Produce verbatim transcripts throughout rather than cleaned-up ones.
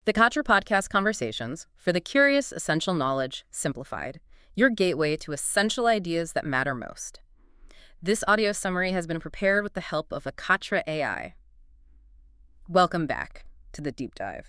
The Katra Podcast Conversations for the Curious Essential Knowledge Simplified, your gateway to essential ideas that matter most. This audio summary has been prepared with the help of a Katra A I. Welcome back to the deep dive.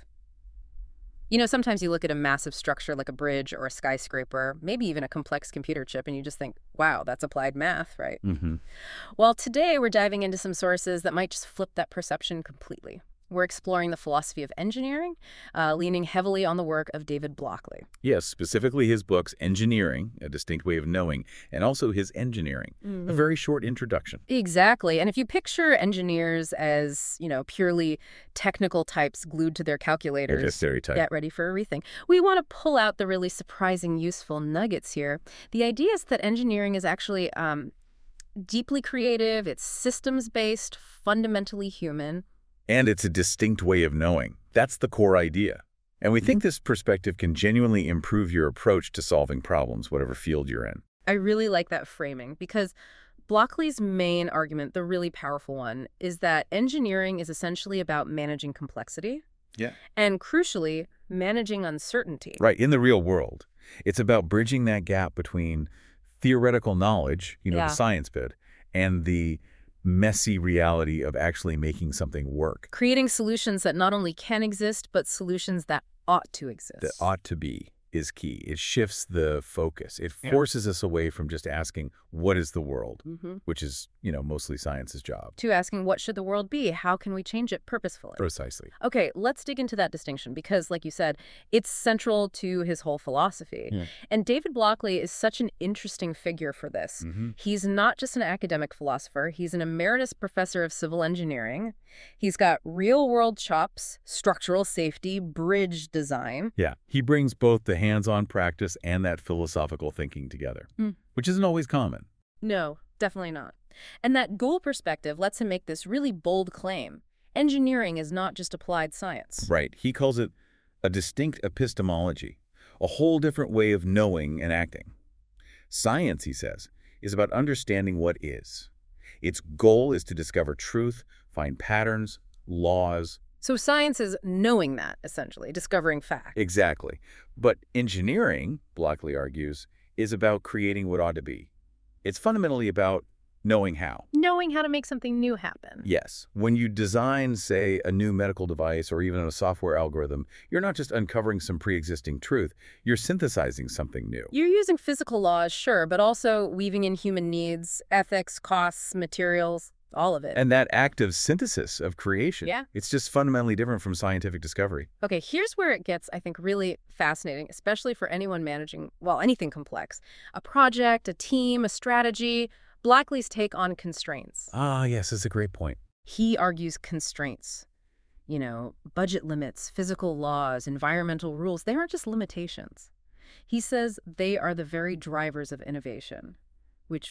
You know, sometimes you look at a massive structure like a bridge or a skyscraper, maybe even a complex computer chip, and you just think, wow, that's applied math, right? Mm-hmm. Well, today we're diving into some sources that might just flip that perception completely. We're exploring the philosophy of engineering, uh, leaning heavily on the work of David Blockley. Yes, specifically his books Engineering, A Distinct Way of Knowing, and also his Engineering, Mm. a very short introduction. Exactly. And if you picture engineers as, you know, purely technical types glued to their calculators, There's a stereotype. get ready for a rethink. We want to pull out the really surprising, useful nuggets here. The idea is that engineering is actually um, deeply creative, it's systems-based, fundamentally human. And it's a distinct way of knowing. That's the core idea. And we think this perspective can genuinely improve your approach to solving problems, whatever field you're in. I really like that framing because Blockley's main argument, the really powerful one, is that engineering is essentially about managing complexity. Yeah. And crucially, managing uncertainty. Right, in the real world. It's about bridging that gap between theoretical knowledge, you know, Yeah. the science bit, and the messy reality of actually making something work. Creating solutions that not only can exist, but solutions that ought to exist. That ought to be is key. It shifts the focus. It Yeah. forces us away from just asking, what is the world? Mm-hmm. Which is, you know, mostly science's job. To asking, what should the world be? How can we change it purposefully? Precisely. Okay, let's dig into that distinction because, like you said, it's central to his whole philosophy. Yeah. And David Blockley is such an interesting figure for this. Mm-hmm. He's not just an academic philosopher. He's an emeritus professor of civil engineering. He's got real-world chops, structural safety, bridge design. Yeah. He brings both the hands-on practice and that philosophical thinking together, Mm. which isn't always common. No, definitely not. And that dual perspective lets him make this really bold claim. Engineering is not just applied science. Right. He calls it a distinct epistemology, a whole different way of knowing and acting. Science, he says, is about understanding what is. Its goal is to discover truth, find patterns, laws. So science is knowing that, essentially, discovering fact. Exactly. But engineering, Blockley argues, is about creating what ought to be. It's fundamentally about knowing how. Knowing how to make something new happen. Yes. When you design, say, a new medical device or even a software algorithm, you're not just uncovering some pre-existing truth, you're synthesizing something new. You're using physical laws, sure, but also weaving in human needs, ethics, costs, materials, all of it. And that act of synthesis, of creation, Yeah. it's just fundamentally different from scientific discovery. Okay, here's where it gets, I think, really fascinating, especially for anyone managing, well, anything complex. A project, a team, a strategy. Blackley's take on constraints. Ah, yes, that's a great point. He argues constraints. You know, budget limits, physical laws, environmental rules, they aren't just limitations. He says they are the very drivers of innovation, which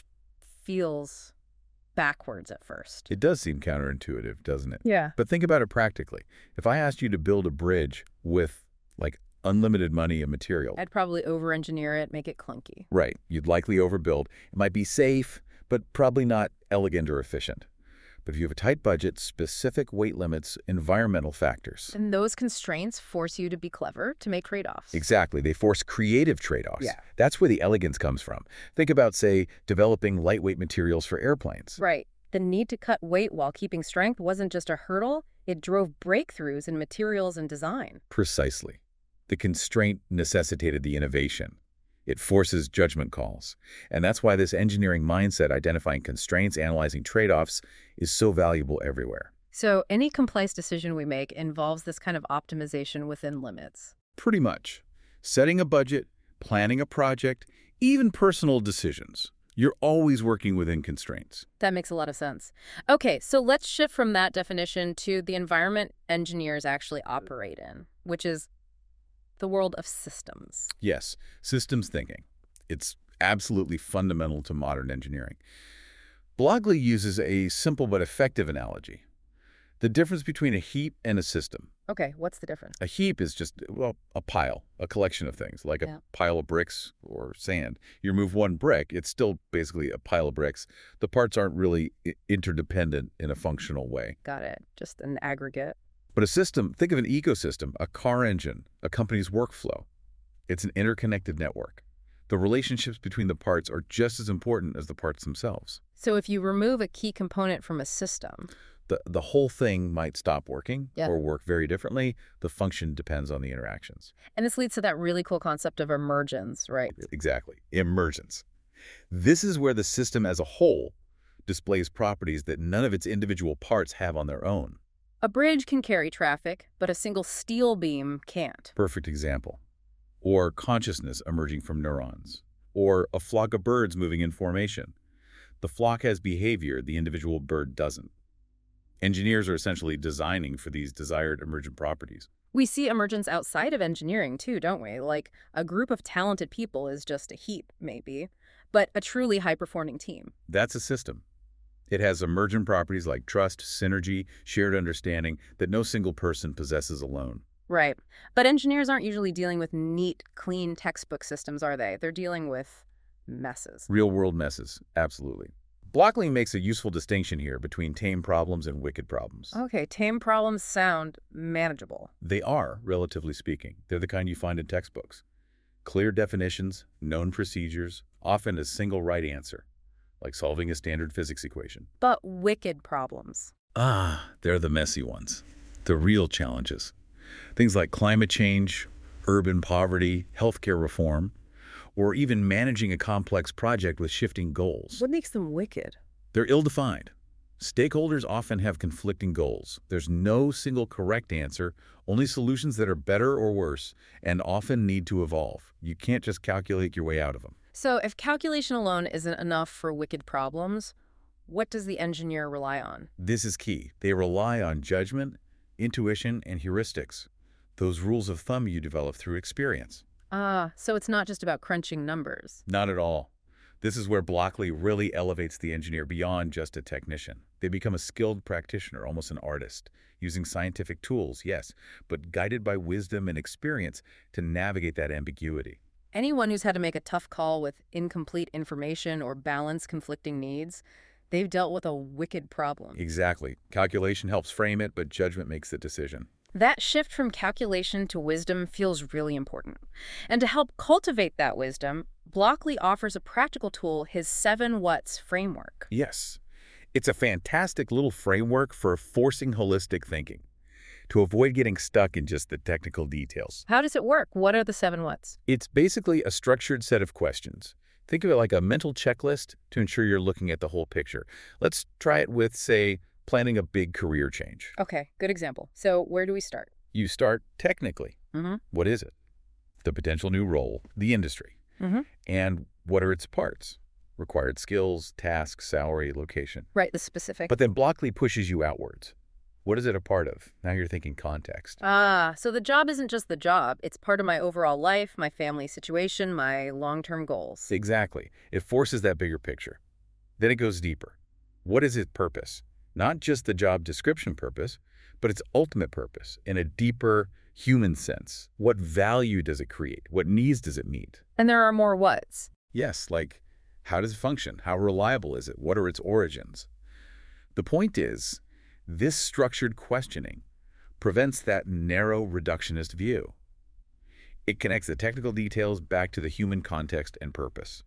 feels backwards at first. It does seem counterintuitive, doesn't it? Yeah. But think about it practically. If I asked you to build a bridge with, like, unlimited money and material, I'd probably over-engineer it, make it clunky. right, you'd likely overbuild. It might be safe, but probably not elegant or efficient. But if you have a tight budget, specific weight limits, environmental factors. And those constraints force you to be clever, to make trade-offs. Exactly. They force creative trade-offs. Yeah. That's where the elegance comes from. Think about, say, developing lightweight materials for airplanes. Right. The need to cut weight while keeping strength wasn't just a hurdle, it drove breakthroughs in materials and design. Precisely. The constraint necessitated the innovation. It forces judgment calls. And that's why this engineering mindset, identifying constraints, analyzing trade-offs, is so valuable everywhere. So any complex decision we make involves this kind of optimization within limits. Pretty much. Setting a budget, planning a project, even personal decisions. You're always working within constraints. That makes a lot of sense. Okay, so let's shift from that definition to the environment engineers actually operate in, which is the world of systems. Yes, systems thinking. It's absolutely fundamental to modern engineering. Blockley uses a simple but effective analogy. The difference between a heap and a system. Okay, what's the difference? A heap is just, well, a pile, a collection of things, like a Yeah. pile of bricks or sand. You remove one brick, it's still basically a pile of bricks. The parts aren't really i- interdependent in a functional way. Got it. Just an aggregate. But a system, think of an ecosystem, a car engine, a company's workflow. It's an interconnected network. The relationships between the parts are just as important as the parts themselves. So if you remove a key component from a system, The, the whole thing might stop working Yeah. or work very differently. The function depends on the interactions. and this leads to that really cool concept of emergence, right? Exactly. Emergence. This is where the system as a whole displays properties that none of its individual parts have on their own. A bridge can carry traffic, but a single steel beam can't. Perfect example. Or consciousness emerging from neurons. Or a flock of birds moving in formation. The flock has behavior, the individual bird doesn't. Engineers are essentially designing for these desired emergent properties. We see emergence outside of engineering too, don't we? Like a group of talented people is just a heap, maybe, but a truly high-performing team. That's a system. It has emergent properties like trust, synergy, shared understanding that no single person possesses alone. Right. But engineers aren't usually dealing with neat, clean textbook systems, are they? They're dealing with messes. Real-world messes, absolutely. Blockley makes a useful distinction here between tame problems and wicked problems. Okay, tame problems sound manageable. They are, relatively speaking. They're the kind you find in textbooks. Clear definitions, known procedures, often a single right answer, like solving a standard physics equation. But wicked problems. Ah, they're the messy ones. The real challenges. Things like climate change, urban poverty, healthcare reform, or even managing a complex project with shifting goals. What makes them wicked? They're ill-defined. Stakeholders often have conflicting goals. There's no single correct answer, only solutions that are better or worse, and often need to evolve. You can't just calculate your way out of them. So if calculation alone isn't enough for wicked problems, what does the engineer rely on? This is key. They rely on judgment, intuition, and heuristics, those rules of thumb you develop through experience. Ah, so it's not just about crunching numbers. Not at all. This is where Blockley really elevates the engineer beyond just a technician. They become a skilled practitioner, almost an artist, using scientific tools, yes, but guided by wisdom and experience to navigate that ambiguity. Anyone who's had to make a tough call with incomplete information or balance conflicting needs, they've dealt with a wicked problem. Exactly. Calculation helps frame it, but judgment makes the decision. That shift from calculation to wisdom feels really important. And to help cultivate that wisdom, Blockley offers a practical tool, his seven whats framework. Yes. It's a fantastic little framework for forcing holistic thinking, to avoid getting stuck in just the technical details. How does it work? What are the seven whats? It's basically a structured set of questions. Think of it like a mental checklist to ensure you're looking at the whole picture. Let's try it with, say, planning a big career change. Okay, good example. So where do we start? You start technically. Mm-hmm. What is it? The potential new role, the industry. Mm-hmm. And what are its parts? Required skills, tasks, salary, location. Right, the specific. But then Blockley pushes you outwards. What is it a part of? Now you're thinking context. Ah, so the job isn't just the job. It's part of my overall life, my family situation, my long-term goals. Exactly. It forces that bigger picture. Then it goes deeper. What is its purpose? Not just the job description purpose, but its ultimate purpose in a deeper human sense. What value does it create? What needs does it meet? And there are more whats. Yes, like how does it function? How reliable is it? What are its origins? The point is, this structured questioning prevents that narrow reductionist view. It connects the technical details back to the human context and purpose.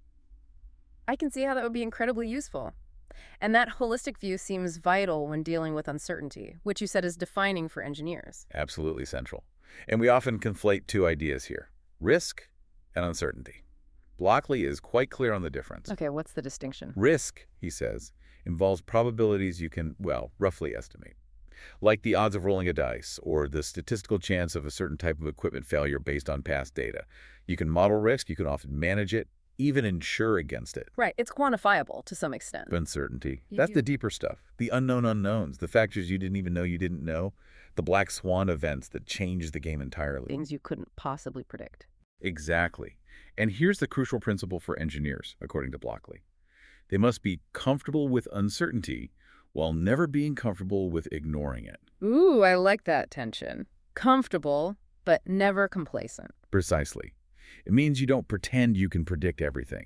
I can see how that would be incredibly useful. And that holistic view seems vital when dealing with uncertainty, which you said is defining for engineers. Absolutely central. And we often conflate two ideas here, risk and uncertainty. Blockley is quite clear on the difference. Okay, what's the distinction? Risk, he says, involves probabilities you can, well, roughly estimate. Like the odds of rolling a dice or the statistical chance of a certain type of equipment failure based on past data. You can model risk, you can often manage it, even insure against it. Right, it's quantifiable to some extent. Uncertainty. You That's do. the deeper stuff. The unknown unknowns, the factors you didn't even know you didn't know, the black swan events that change the game entirely. Things you couldn't possibly predict. Exactly. And here's the crucial principle for engineers, according to Blockley. They must be comfortable with uncertainty while never being comfortable with ignoring it. Ooh, I like that tension. Comfortable, but never complacent. Precisely. It means you don't pretend you can predict everything.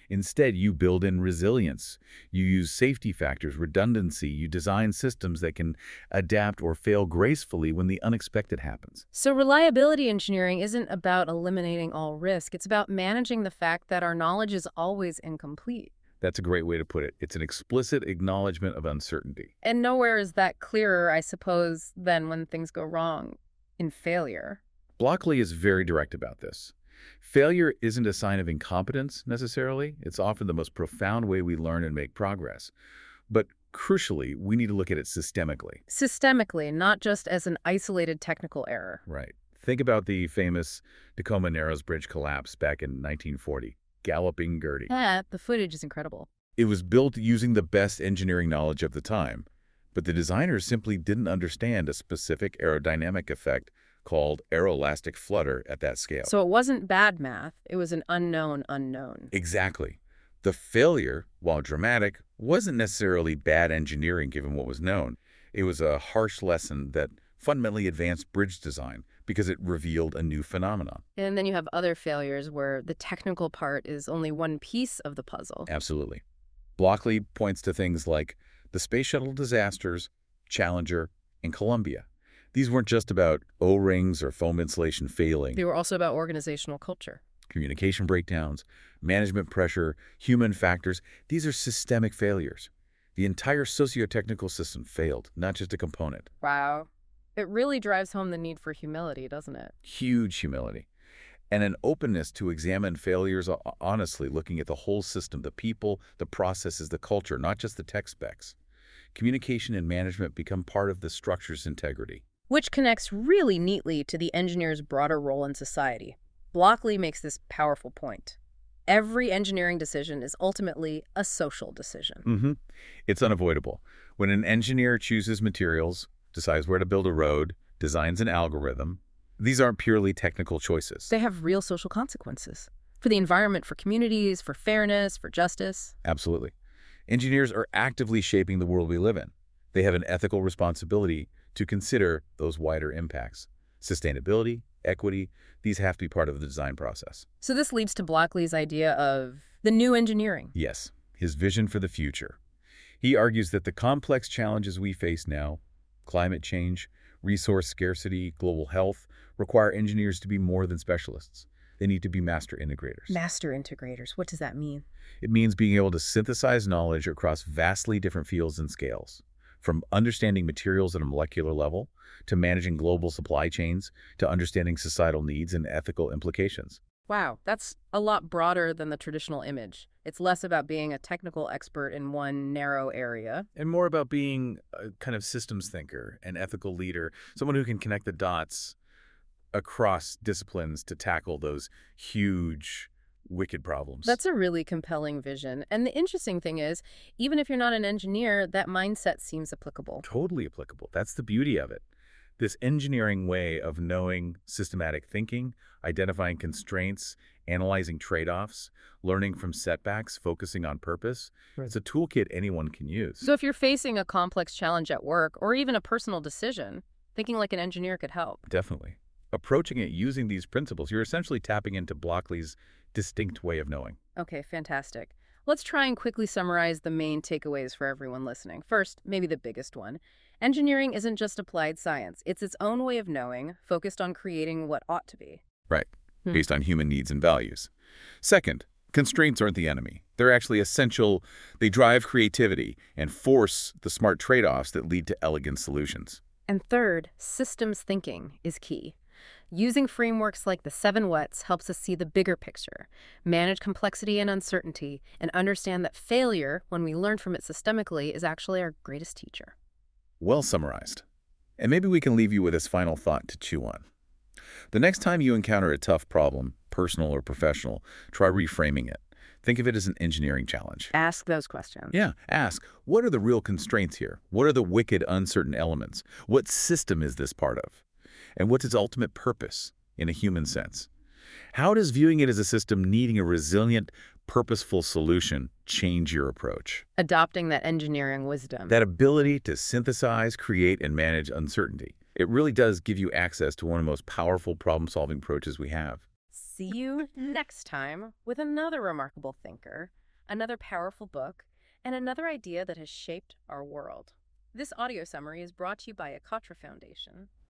Instead, you build in resilience. You use safety factors, redundancy. You design systems that can adapt or fail gracefully when the unexpected happens. So reliability engineering isn't about eliminating all risk. It's about managing the fact that our knowledge is always incomplete. That's a great way to put it. It's an explicit acknowledgement of uncertainty. And nowhere is that clearer, I suppose, than when things go wrong in failure. Blockley is very direct about this. Failure isn't a sign of incompetence, necessarily. It's often the most profound way we learn and make progress. But crucially, we need to look at it systemically. Systemically, not just as an isolated technical error. Right. Think about the famous Tacoma Narrows Bridge collapse back in nineteen forty. Galloping Gertie. Yeah, the footage is incredible. It was built using the best engineering knowledge of the time, but the designers simply didn't understand a specific aerodynamic effect called aeroelastic flutter at that scale. So it wasn't bad math, it was an unknown unknown. Exactly. The failure, while dramatic, wasn't necessarily bad engineering given what was known. It was a harsh lesson that fundamentally advanced bridge design because it revealed a new phenomenon. And then you have other failures where the technical part is only one piece of the puzzle. Absolutely. Blockley points to things like the space shuttle disasters, Challenger, and Columbia. These weren't just about O-rings or foam insulation failing. They were also about organizational culture. Communication breakdowns, management pressure, human factors. These are systemic failures. The entire socio-technical system failed, not just a component. Wow. It really drives home the need for humility, doesn't it? Huge humility. And an openness to examine failures honestly, looking at the whole system, the people, the processes, the culture, not just the tech specs. Communication and management become part of the structure's integrity. Which connects really neatly to the engineer's broader role in society. Blockley makes this powerful point. Every engineering decision is ultimately a social decision. Mm-hmm. It's unavoidable. When an engineer chooses materials, decides where to build a road, designs an algorithm, these aren't purely technical choices. They have real social consequences. For the environment, for communities, for fairness, for justice. Absolutely. Engineers are actively shaping the world we live in. They have an ethical responsibility to consider those wider impacts. Sustainability, equity, these have to be part of the design process. So this leads to Blockley's idea of the new engineering. Yes, his vision for the future. He argues that the complex challenges we face now, climate change, resource scarcity, global health, require engineers to be more than specialists. They need to be master integrators. Master integrators, what does that mean? It means being able to synthesize knowledge across vastly different fields and scales, from understanding materials at a molecular level, to managing global supply chains, to understanding societal needs and ethical implications. Wow, that's a lot broader than the traditional image. It's less about being a technical expert in one narrow area. And more about being a kind of systems thinker, an ethical leader, someone who can connect the dots across disciplines to tackle those huge, wicked problems. That's a really compelling vision. And the interesting thing is, even if you're not an engineer, that mindset seems applicable. Totally applicable. That's the beauty of it. This engineering way of knowing systematic thinking, identifying constraints, analyzing trade-offs, learning from setbacks, focusing on purpose, right. It's a toolkit anyone can use. So if you're facing a complex challenge at work or even a personal decision, thinking like an engineer could help. Definitely. Approaching it using these principles, you're essentially tapping into Blockley's distinct way of knowing. Okay, fantastic. Let's try and quickly summarize the main takeaways for everyone listening. First, maybe the biggest one. Engineering isn't just applied science. It's its own way of knowing, focused on creating what ought to be. Right, hmm. based on human needs and values. Second, constraints aren't the enemy. They're actually essential. They drive creativity and force the smart trade-offs that lead to elegant solutions. And third, systems thinking is key. Using frameworks like the seven whats helps us see the bigger picture, manage complexity and uncertainty, and understand that failure, when we learn from it systemically, is actually our greatest teacher. Well summarized. And maybe we can leave you with this final thought to chew on. The next time you encounter a tough problem, personal or professional, try reframing it. Think of it as an engineering challenge. Ask those questions. Yeah, ask, what are the real constraints here? What are the wicked, uncertain elements? What system is this part of? And what's its ultimate purpose in a human sense? How does viewing it as a system needing a resilient, purposeful solution change your approach? Adopting that engineering wisdom. That ability to synthesize, create, and manage uncertainty. It really does give you access to one of the most powerful problem-solving approaches we have. See you next time with another remarkable thinker, another powerful book, and another idea that has shaped our world. This audio summary is brought to you by Akatra Foundation.